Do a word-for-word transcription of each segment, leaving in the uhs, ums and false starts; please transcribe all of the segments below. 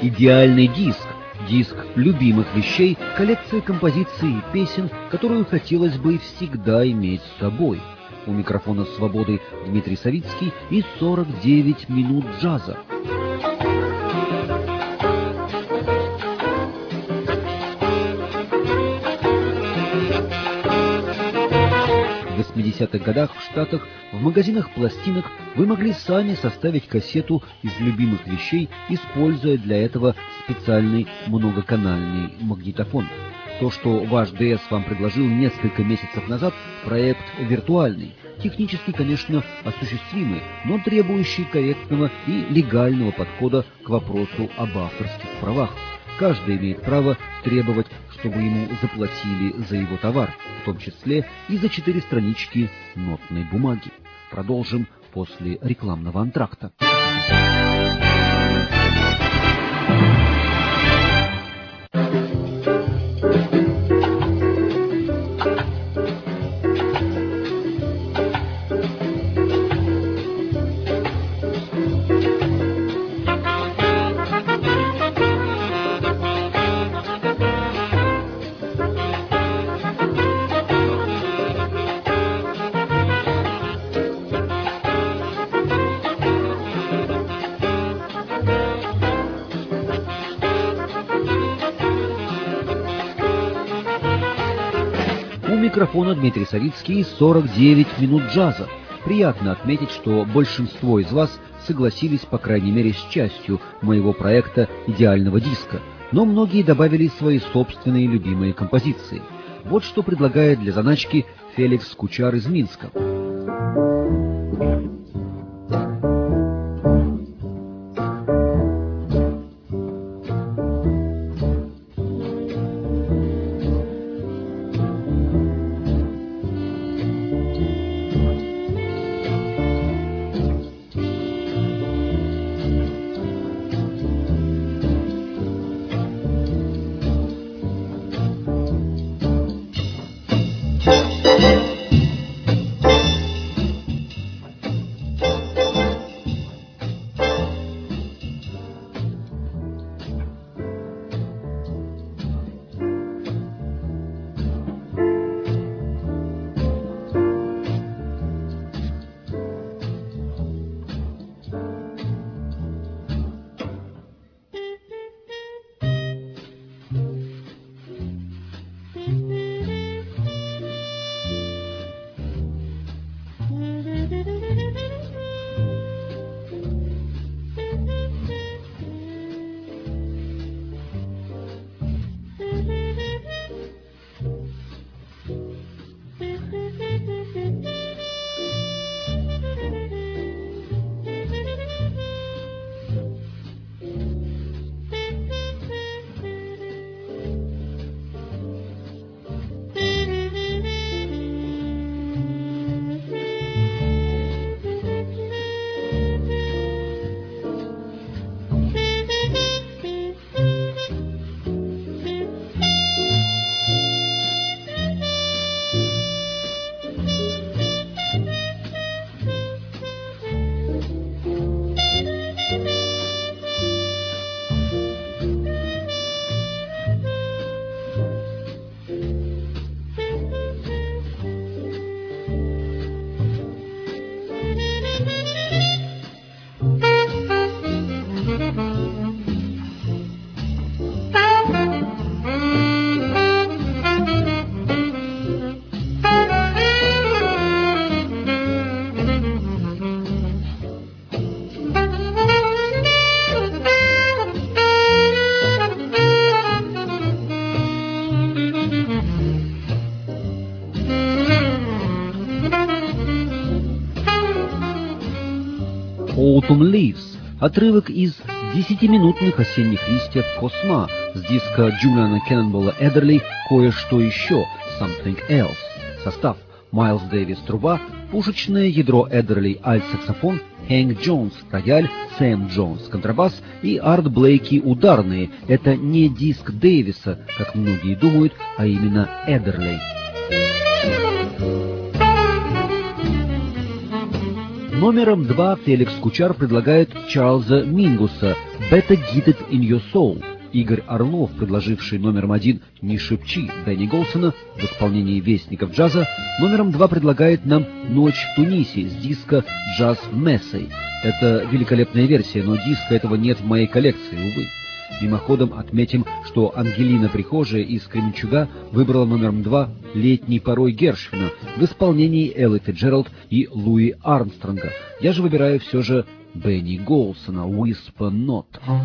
Идеальный диск. Диск любимых вещей, коллекция композиций и песен, которую хотелось бы всегда иметь с собой. У микрофона «Свободы» Дмитрий Савицкий и сорок девять минут джаза. В восьмидесятых годах в Штатах в магазинах пластинок вы могли сами составить кассету из любимых вещей, используя для этого специальный многоканальный магнитофон. То, что ваш ди эс вам предложил несколько месяцев назад, проект виртуальный, технически, конечно, осуществимый, но требующий корректного и легального подхода к вопросу об авторских правах. Каждый имеет право требовать, чтобы ему заплатили за его товар, в том числе и за четыре странички нотной бумаги. Продолжим после рекламного антракта. У микрофона Дмитрий Савицкий, сорок девять минут джаза. Приятно отметить, что большинство из вас согласились, по крайней мере, с частью моего проекта идеального диска, но многие добавили свои собственные любимые композиции. Вот что предлагает для заначки Феликс Кучар из Минска. Autumn Leaves, отрывок из десятиминутных осенних листьев Косма с диска Джулиана Кеннонбола Эддерли «Кое-что еще» Something Else. Состав: Майлз Дэвис труба, пушечное ядро Эддерли альт-саксофон, Хэнк Джонс рояль, Сэм Джонс контрабас и Арт Блейки ударные. Это не диск Дэвиса, как многие думают, а именно Эддерли. Номером два Феликс Кучар предлагает Чарльза Мингуса «Better Get It In Your Soul». Игорь Орлов, предложивший номером один «Не шепчи» Бенни Голсона в исполнении вестников джаза, номером два предлагает нам «Ночь в Тунисе» с диска «Джаз Мессей». Это великолепная версия, но диска этого нет в моей коллекции, увы. Мимоходом отметим, что Ангелина Прихожая из Кременчуга выбрала номером два «Летний порой» Гершвина в исполнении Эллы Фицджеральд и Луи Армстронга. Я же выбираю все же Бенни Голсона «Whisper Not».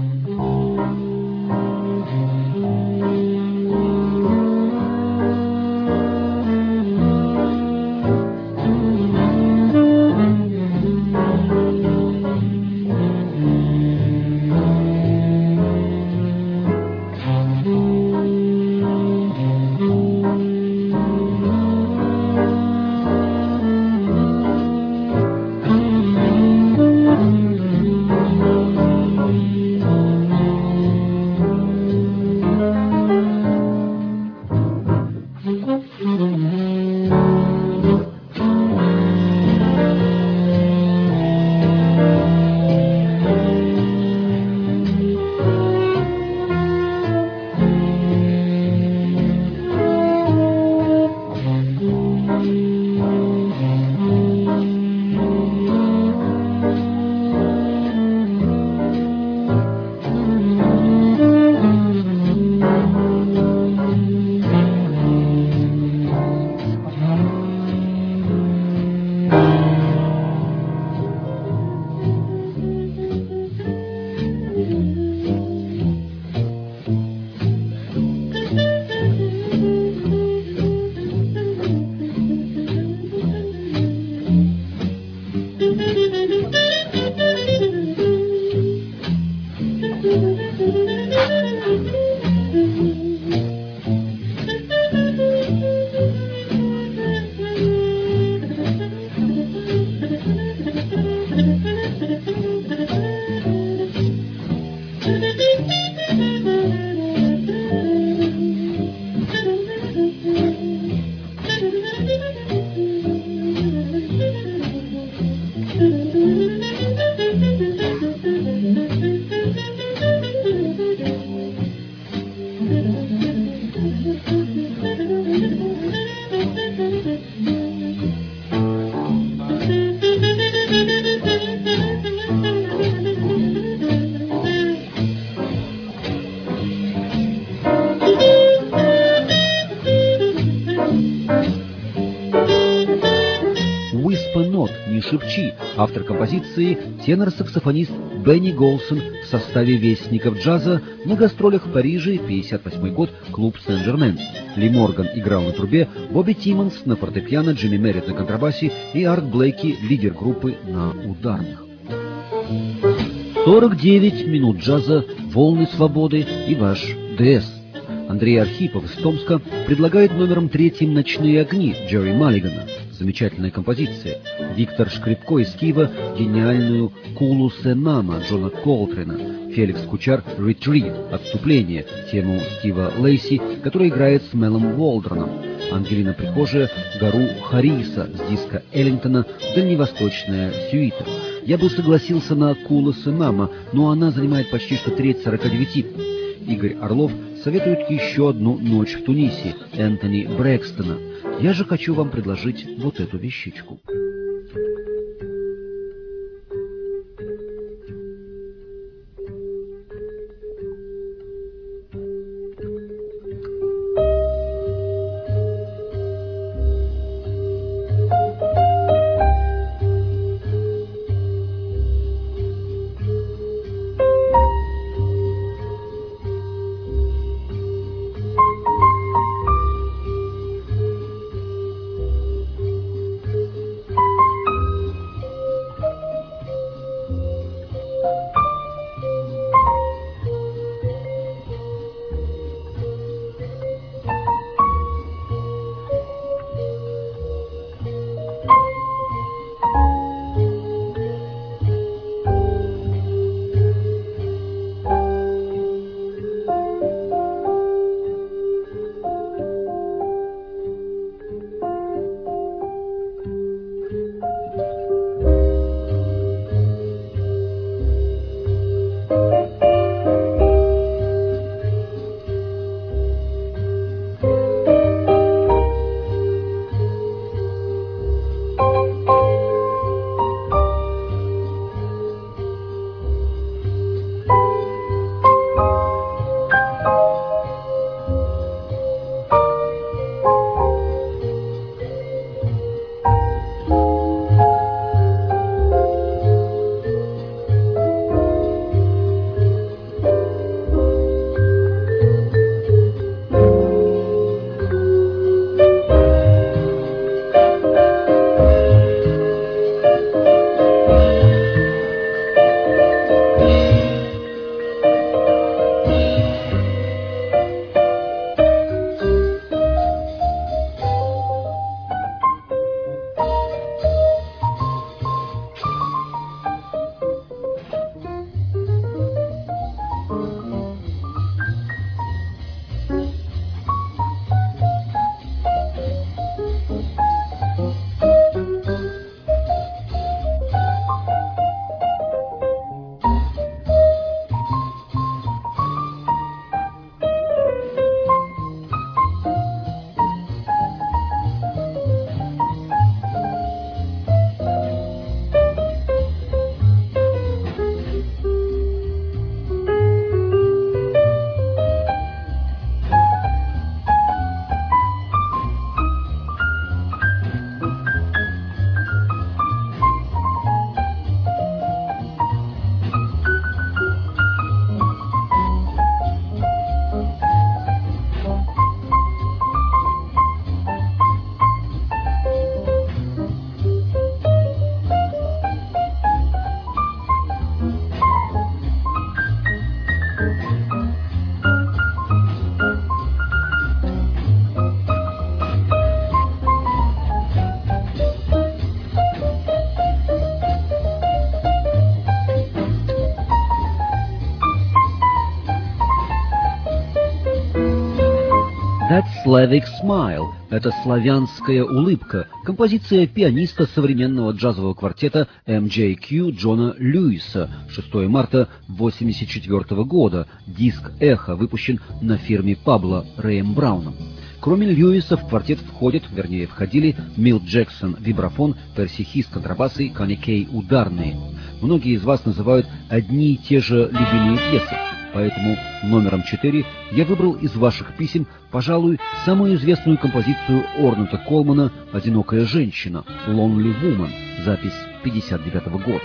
«Шепчи», автор композиции, тенор-саксофонист Бенни Голсон в составе вестников джаза на гастролях в Париже, пятьдесят восьмой год, клуб Сен-Жермен. Ли Морган играл на трубе, Бобби Тиммонс на фортепиано, Джимми Мерритт на контрабасе и Арт Блейки, лидер группы, на ударных. сорок девять минут джаза, волны свободы и ваш ДС. Андрей Архипов из Томска предлагает номером третьим «Ночные огни» Джерри Маллигана. Замечательная композиция. Виктор Шкрипко из Киева гениальную «Кулу Сенама» Джона Колтрена. Феликс Кучар «Retreat» «Отступление», тему Стива Лейси, который играет с Мелом Уолдроном. Ангелина Прихожая «Гору Хариса» с диска Эллингтона «Дальневосточная сюита». Я бы согласился на «Кулу Сенама», но она занимает почти что треть сорока девяти. Игорь Орлов советует еще одну «Ночь в Тунисе» Энтони Брэкстона. Я же хочу вам предложить вот эту вещичку. That Slavic Smile — это славянская улыбка, композиция пианиста современного джазового квартета эм джей кью Джона Льюиса, шестого марта восемьдесят четвёртого года, диск «Эхо», выпущен на фирме Пабло Рэем Брауном. Кроме Льюиса в квартет входят, вернее входили, Милт Джексон — вибрафон, Перси Хис — контрабасы, Конни Кей — ударные. Многие из вас называют одни и те же любимые пьесы. Поэтому номером четыре я выбрал из ваших писем, пожалуй, самую известную композицию Орнета Колмана «Одинокая женщина» «Lonely Woman», запись пятьдесят девятого года.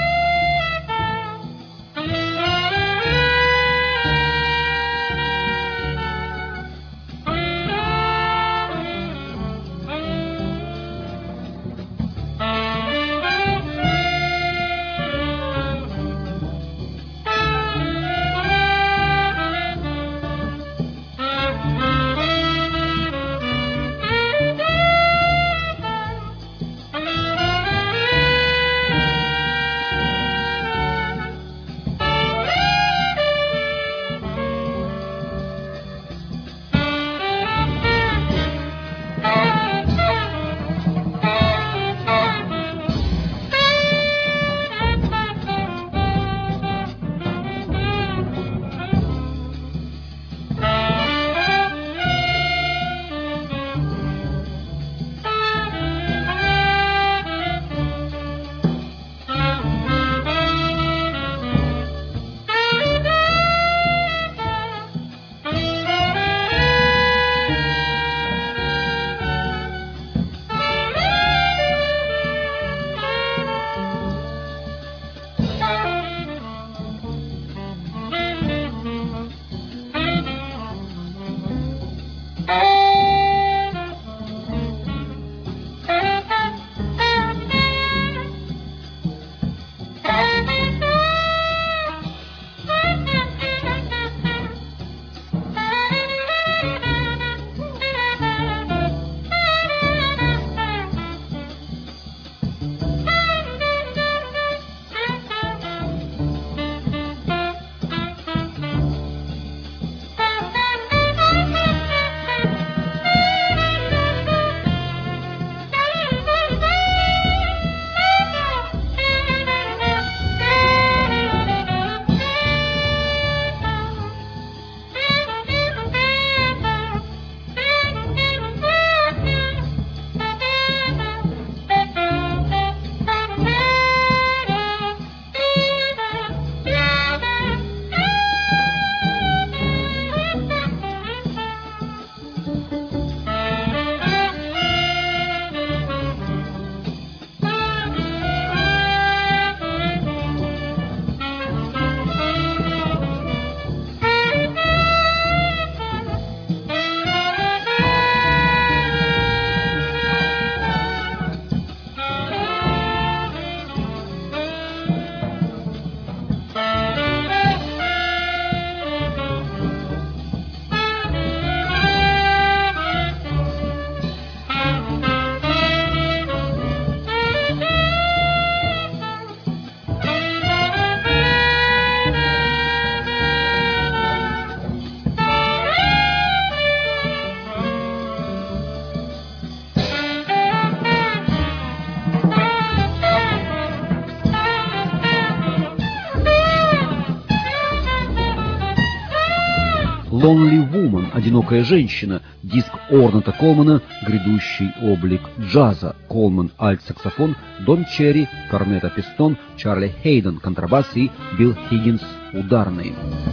«Lonely Woman» — «Одинокая женщина», диск Орнета Колмана «Грядущий облик джаза». Колман — альт-саксофон, Дон Черри — корнета пистон, Чарли Хейден — контрабас и Билл Хиггинс — ударные.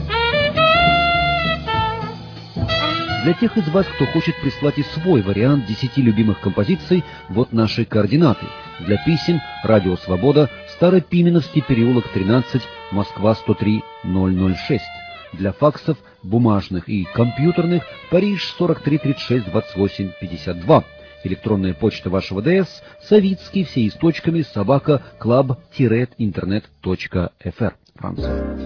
Для тех из вас, кто хочет прислать и свой вариант десяти любимых композиций, вот наши координаты. Для писем Радио Свобода, Старопименовский переулок тринадцать, Москва сто три ноль ноль шесть. Для факсов, бумажных и компьютерных, Париж сорок три тридцать шесть двадцать восемь пятьдесят два. Электронная почта вашего ДС Савицкий, все источками, собака, club-internet.fr. Франция.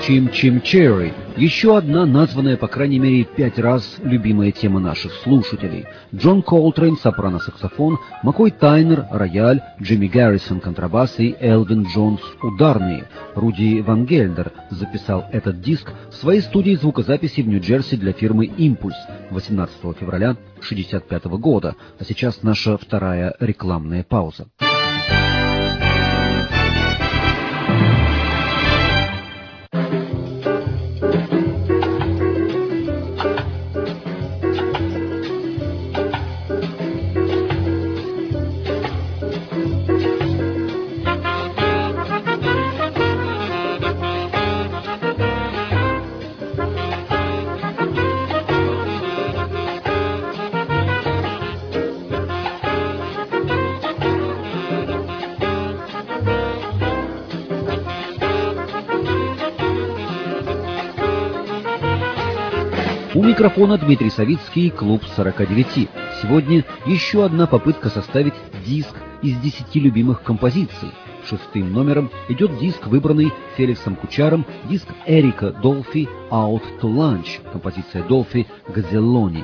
Chim Chim Cherry. Еще одна названная, по крайней мере, пять раз любимая тема наших слушателей. Джон Колтрейн, сопрано-саксофон, Маккой Тайнер, рояль, Джимми Гаррисон, контрабас и Элвин Джонс, ударные. Руди Ван Гельдер записал этот диск в своей студии звукозаписи в Нью-Джерси для фирмы «Импульс» восемнадцатого февраля шестьдесят пятого года. А сейчас наша вторая рекламная пауза. У микрофона Дмитрий Савицкий, клуб сорока девяти. Сегодня еще одна попытка составить диск из десяти любимых композиций. Шестым номером идет диск, выбранный Феликсом Кучаром, диск Эрика Долфи «Out to Lunch», композиция Долфи «Газеллони».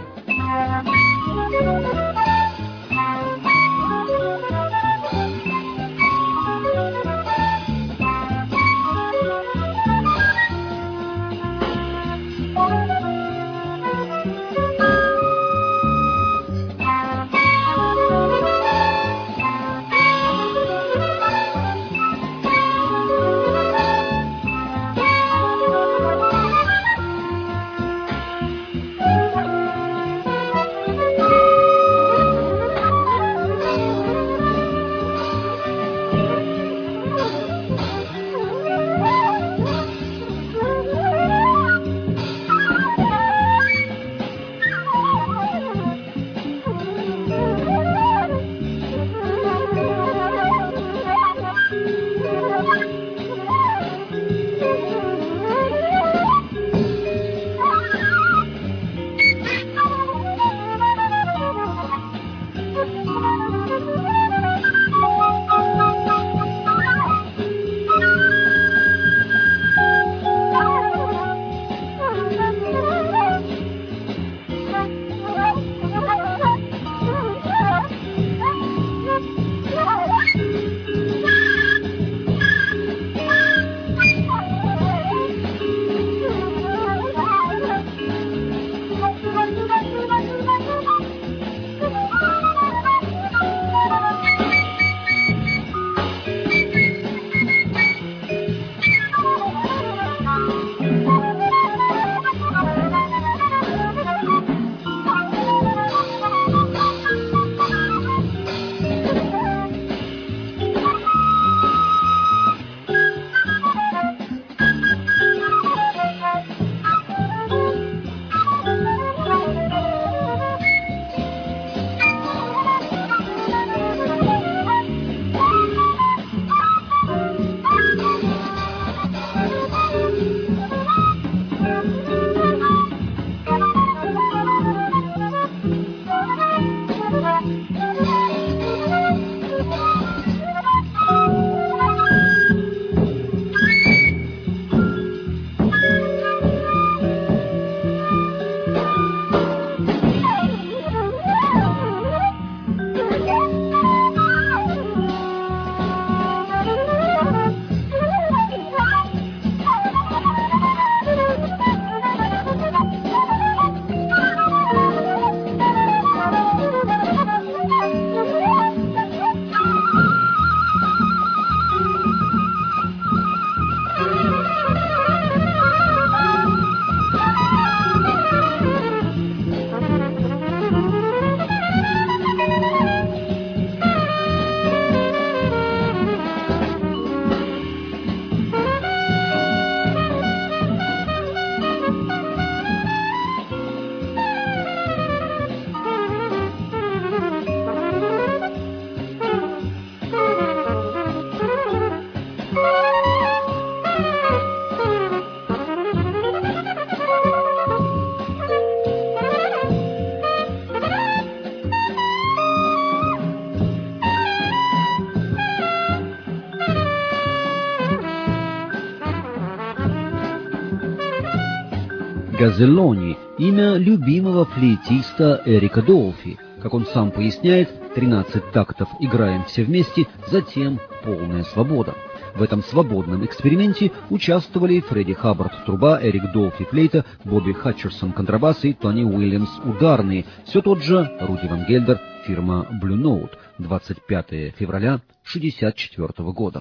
Газеллони – имя любимого флейтиста Эрика Долфи. Как он сам поясняет, тринадцать тактов играем все вместе, затем полная свобода. В этом свободном эксперименте участвовали Фредди Хаббард – труба, Эрик Долфи – флейта, Бобби Хатчерсон – контрабас и Тони Уильямс – ударные. Все тот же Руди Ван Гельдер, фирма Blue Note, двадцать пятое февраля шестьдесят четвёртого года.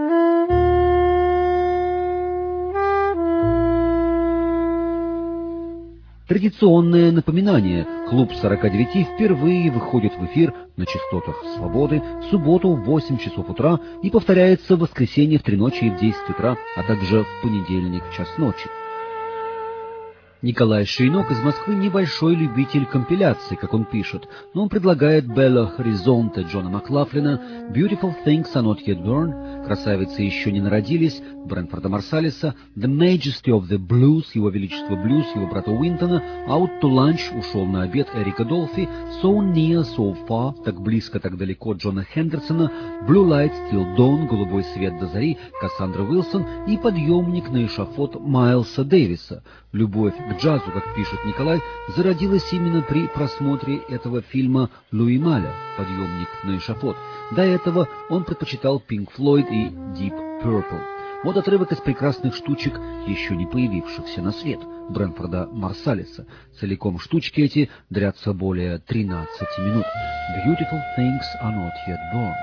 Традиционное напоминание. Клуб сорока девяти впервые выходит в эфир на частотах «Свободы» в субботу в восемь часов утра и повторяется в воскресенье в три ночи и в десять утра, а также в понедельник в час ночи. Николай Шейнок из Москвы небольшой любитель компиляций, как он пишет, но он предлагает «Белло Хоризонте» Джона Маклафлина, «Beautiful Things Are Not Yet Born», «Красавицы еще не народились» Брэнфорда Марсалиса, «The Majesty of the Blues», Его Величество Блюз, его брата Уинтона, «Out to Lunch», ушел на обед Эрика Долфи, «So Near, So Far», так близко, так далеко Джона Хендерсона, «Blue Light Till Dawn», «Голубой свет до зари» Кассандра Уилсон и «Подъемник на эшафот» Майлса Дэвиса. Любовь к джазу, как пишет Николай, зародилась именно при просмотре этого фильма Луи Маля «Подъемник на эшафот». До этого он предпочитал Pink Floyd и Deep Purple. Вот отрывок из прекрасных штучек, еще не появившихся на свет, Брэнфорда Марсалиса. Целиком штучки эти длятся более тринадцати минут. Beautiful things are not yet born.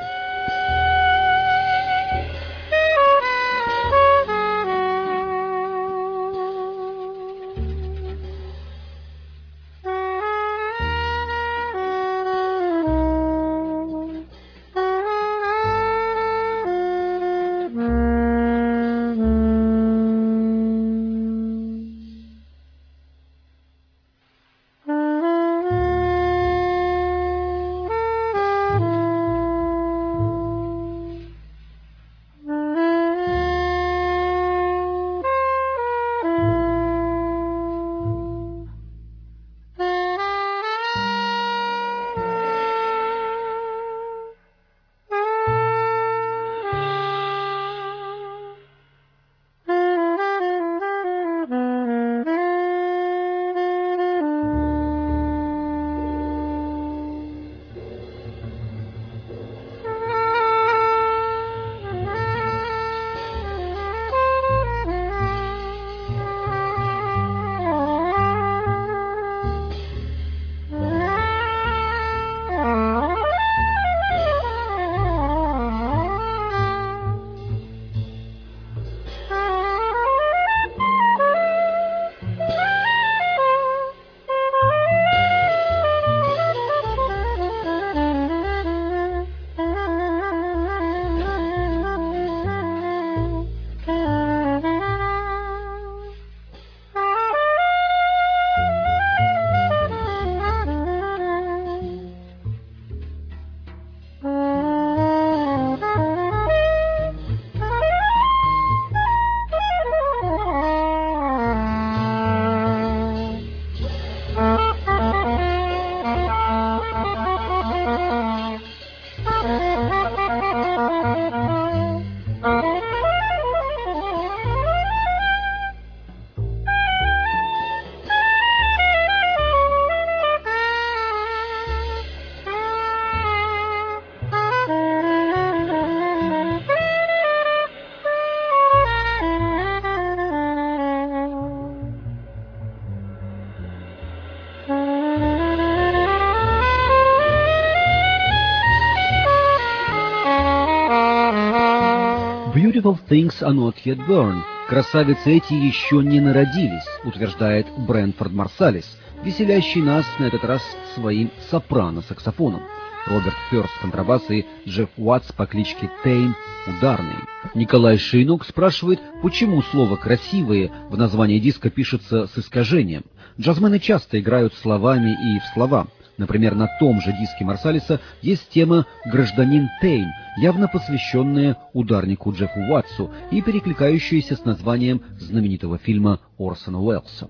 Beautiful things are not yet born. Красавицы эти еще не народились, утверждает Брэнфорд Марсалис, веселящий нас на этот раз своим сопрано-саксофоном. Роберт Фёрст контрабас и Джефф Уаттс по кличке Тейн ударный. Николай Шейнок спрашивает, почему слово «красивые» в названии диска пишется с искажением. Джазмены часто играют словами и в слова. Например, на том же диске Марсалиса есть тема «Гражданин Тейн», явно посвященная ударнику Джеффу Уаттсу и перекликающаяся с названием знаменитого фильма Орсона Уэллса.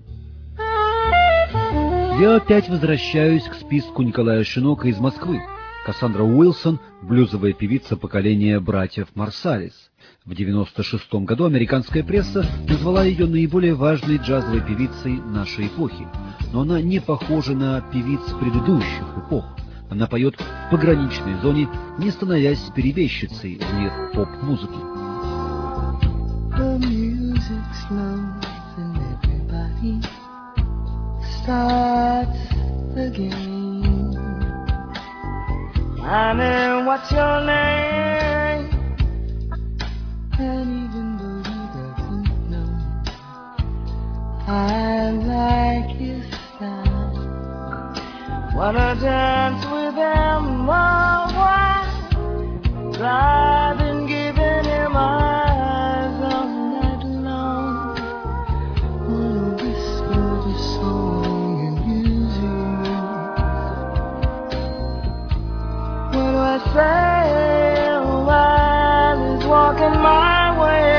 Я опять возвращаюсь к списку Николая Шейнока из Москвы. Кассандра Уилсон – блюзовая певица поколения братьев Марсалис. В девяносто шестом году американская пресса назвала ее наиболее важной джазовой певицей нашей эпохи, но она не похожа на певиц предыдущих эпох. Она поет в пограничной зоне, не становясь перебежчицей в мир поп-музыки. Honey, what's your name? And even though he doesn't know, I like his style. Wanna dance with him a while. I've been giving him eyes all night long. Wanna whisper the song and music. What do I say while he's walking my way?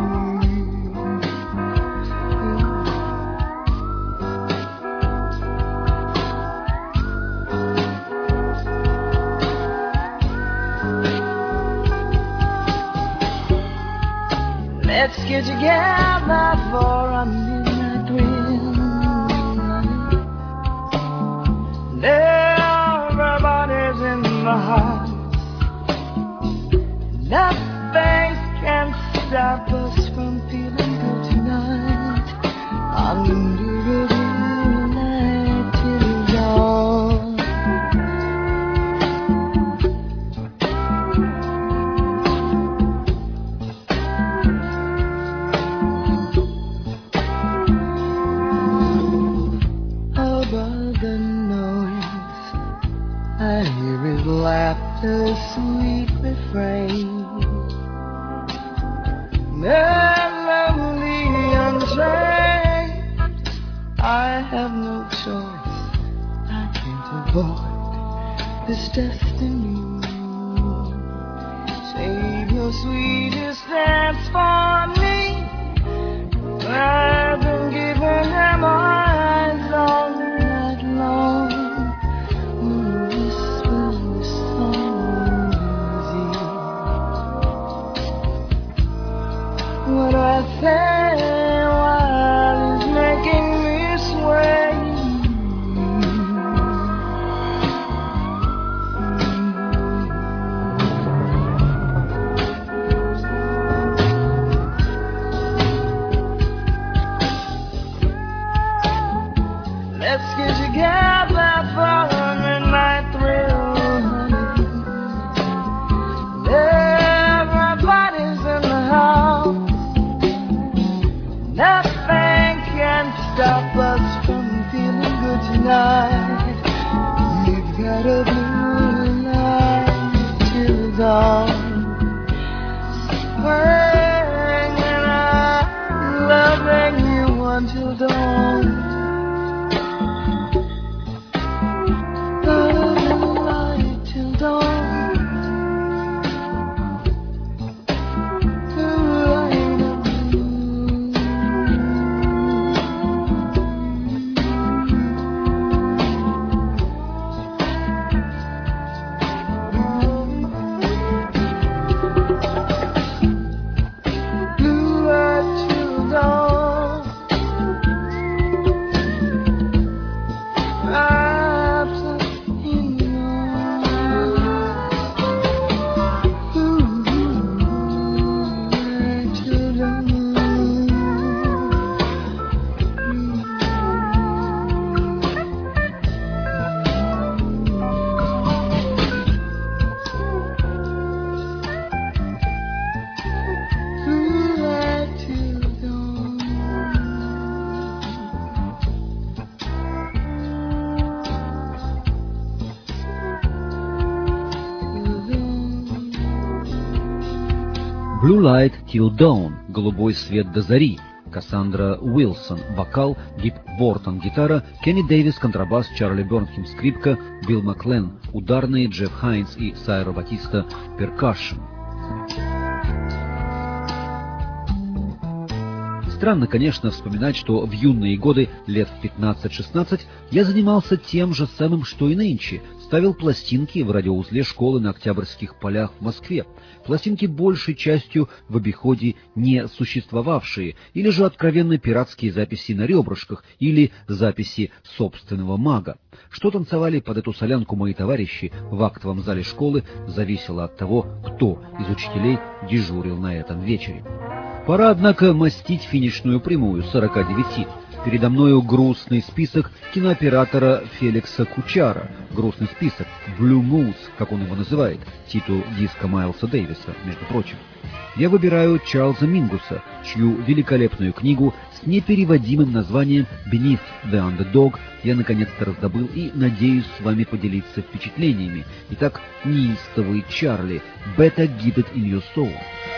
Let's get together for a midnight thrill. Everybody's in the house. Nothing can stop us from feeling good tonight. Under the moonlight till dawn. Above the noise, I hear his laughter, sweet refrain. Melody unchained, I have no choice, I can't avoid this destiny. Save your sweetest dance for me. I've been giving them eyes all night long. Wanna whisper the song easy. What do I say while he's making me sway? Let's get together for a midnight thrill, honey. Everybody's in the house. Nothing can stop us from feeling good tonight. We've got a blue light till dawn. Spring and I'm loving you until dawn. Got a blue light till dawn. Blue Light Till Dawn, голубой свет до зари. Кассандра Уилсон, вокал, Гиб Бортон, гитара, Кенни Дэвис, контрабас, Чарли Бернхем, скрипка, Билл Маклен, ударные, Джефф Хайнс и Сайро Батиста, перкашн. Странно, конечно, вспоминать, что в юные годы, лет в пятнадцать-шестнадцать, я занимался тем же самым, что и нынче, ставил пластинки в радиоузле школы на Октябрьских полях в Москве. Пластинки большей частью в обиходе не существовавшие, или же откровенно пиратские записи на ребрышках, или записи собственного мага. Что танцевали под эту солянку мои товарищи в актовом зале школы, зависело от того, кто из учителей дежурил на этом вечере. Пора, однако, мастить финишную прямую сорока девяти. Передо мною грустный список кинооператора Феликса Кучара. Грустный список Blue Moose, как он его называет, титул диска Майлса Дэвиса, между прочим. Я выбираю Чарльза Мингуса, чью великолепную книгу с непереводимым названием «Beneath the Underdog» я наконец-то раздобыл и надеюсь с вами поделиться впечатлениями. Итак, неистовый Чарли, «Better Get It In Your Soul».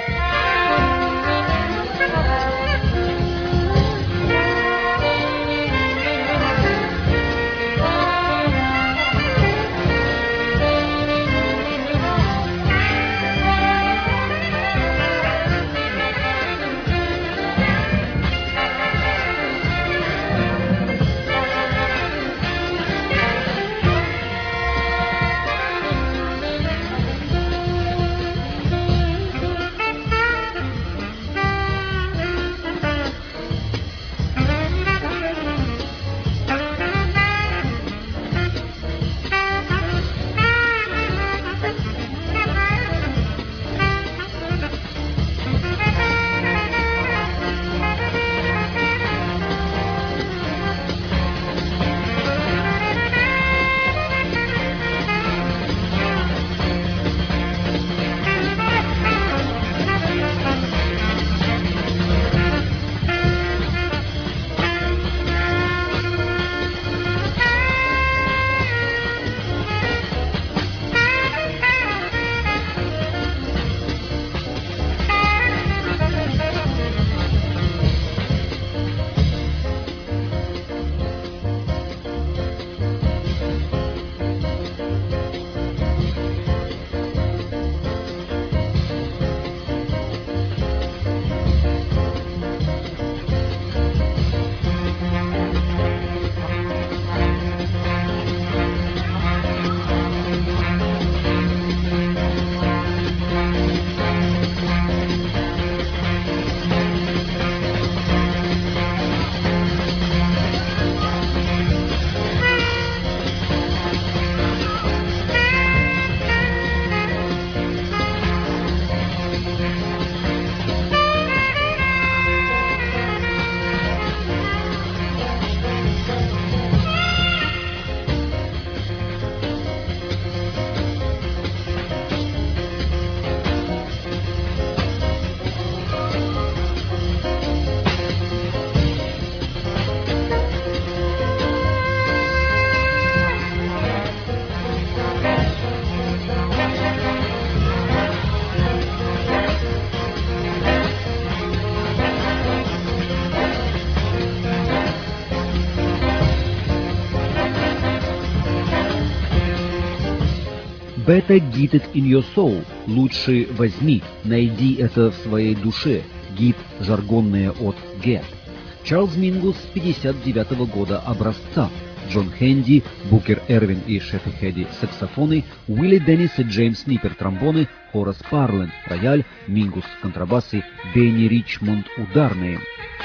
Better Get It In Your Soul. Лучше возьми, найди это в своей душе. Гид жаргонное от Get. Чарльз Мингус с пятьдесят девятого года образца. Джон Хенди, Букер Эрвин и Шефи Хеди саксофоны, Уилли Деннис и Джеймс Ниппер тромбоны, Хорас Парлен рояль, Мингус контрабасы, Бенни Ричмонд ударные.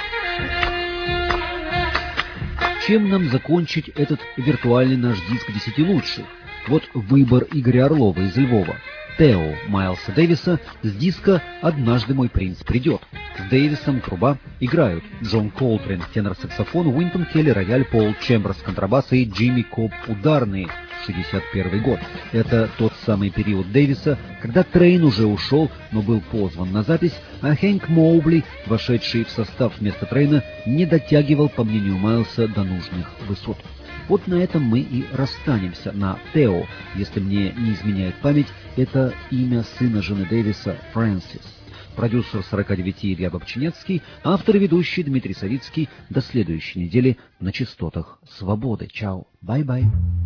Чем нам закончить этот виртуальный наш диск десяти лучших? Вот выбор Игоря Орлова из Львова. Тео Майлса Дэвиса с диска «Однажды мой принц придет». С Дэвисом труба играют Джон Колтрейн, тенор-саксофон, Уинтон Келли, рояль, Пол Чемберс, контрабасы и Джимми Коб ударные. шестьдесят первый год. Это тот самый период Дэвиса, когда Трейн уже ушел, но был позван на запись, а Хэнк Моубли, вошедший в состав вместо Трейна, не дотягивал, по мнению Майлса, до нужных высот. Вот на этом мы и расстанемся, на Тео. Если мне не изменяет память, это имя сына жены Дэвиса, Фрэнсис. Продюсер сорока девяти Илья Бобчинецкий, автор и ведущий Дмитрий Савицкий. До следующей недели на частотах Свободы. Чао, бай-бай.